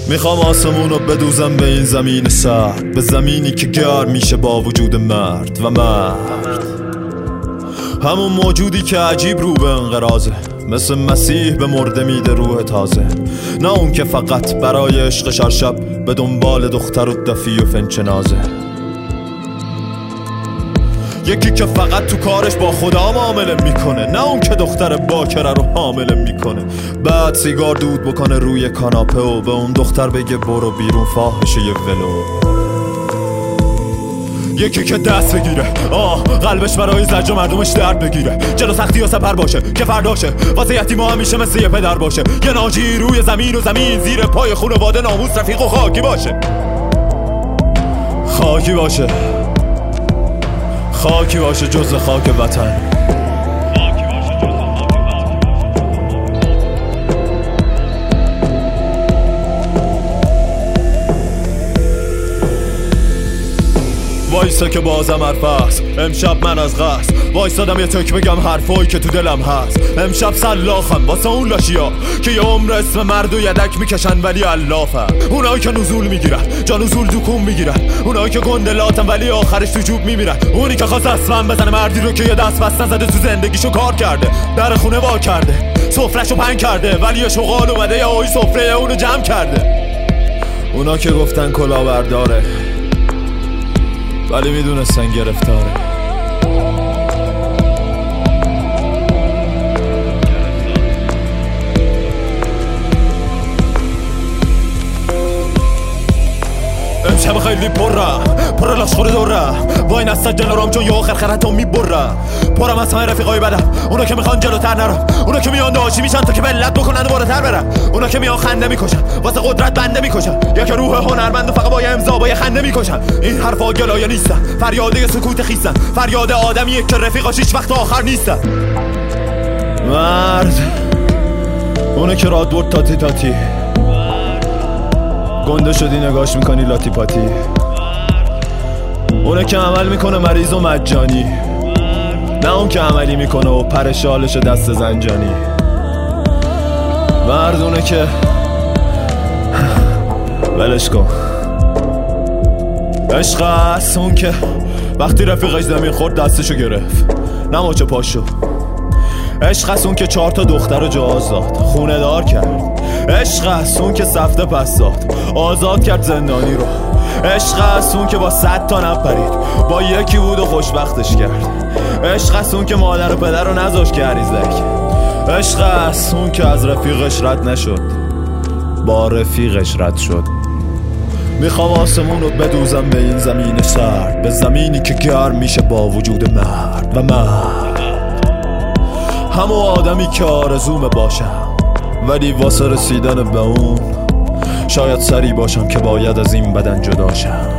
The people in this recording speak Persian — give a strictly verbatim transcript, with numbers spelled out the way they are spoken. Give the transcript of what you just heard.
میخوام آسمون رو بدوزم به این زمین سرد، به زمینی که گرم میشه با وجود مرد و مرد، همون موجودی که عجیب رو به انقراضه، مثل مسیح به مرده میده روح تازه. نه اون که فقط برای عشقش هر شب به دنبال دختر و دفی و فنچنازه. یکی که فقط تو کارش با خدا معامله میکنه، نه اون که دختر باکره رو حامله میکنه. بعد سیگار دود بکنه روی کاناپه و به اون دختر بگه برو بیرون فاحشه یه ولو. یکی که دست بگیره، آه قلبش برای زجر مردمش درد بگیره، جلو سختی و سپر باشه که فرداشه، واسه یتیما همیشه مثل یه پدر باشه، یه ناجی روی زمین و زمین زیر پای خانواده ناموس رفیق و خاکی باشه. خاکی باشه، خاکی باشه جز خاک وطن. وایسا که بازم حرف هست، امشب من از قصد وایسادم یه تک بگم حرفایی که تو دلم هست. امشب سلاخم واسه اون لاشیا که یه عمر اسم مرد و یدک میکشن ولی علافم، اونایی که نزول میگیرن جا نزول دکون میگیرن، اونایی که گندلاتن ولی آخرش تو جوب میمیرن، اونی که خواست اصلا بزنه مردی رو که یه دست بس نزده تو زندگیشو کار کرده، در خونه وا کرده سفرهشو پنگ کرده، ولی یه شغال اومده یه آی سفره اونو جمع کرده. اونا که گفتن کلاهبرداره ولی میدونستن گرفتاره. امشب خیلی پرم، پر لاشخور دورم، وای نستا جنرام چون یه آخر خرطم میبرم، پرم از همه رفیقای بدم، اونا که میخوان جلوتر نرم، اونا که میان داشی میشن تا که ملت بکنن و بالاتر برم، اونا که میان خنده میکشن واسه قدرت بنده میکشن، یا که روح هنرمند و فقط با یه امضا با یه خنده میکشن. این حرفا گلایه نیستن، فریاده سکوت خیستن، فریاد آدمیه که رفیقاش هیچ وقت آخر نیستن. مرد اونه که راد برد تاتی تاتی، گنده شدی نگاش میکنی لاتی پاتی، اونه که عمل میکنه مریض و مجانی، نه اون که عملی میکنه و پر شالش دست زنجانی. مرد اونه که ولش کن، عشق هست اون که وقتی رفیقش زمین خورد دستشو گرفت نه ماچه پاشو. عشق هست اون که چهار تا دختر رو جواز داد خونه دار کرد. عشق هست اون که سفته پس داد آزاد کرد زندانی رو. عشق هست اون که با صد تا نپرید با یکی بود و خوشبختش کرد. عشق هست اون که مادر و پدر رو نذاشت که عریزک. عشق هست اون که از رفیقش رد نشد با رفیقش رد شد. میخوام آسمون رو بدوزم به این زمین سرد، به زمینی که گرم میشه با وجود مرد و مرد، همو آدمی که آرزومه باشم ولی واسه رسیدن به اون شاید سری باشم که باید از این بدن جدا شم.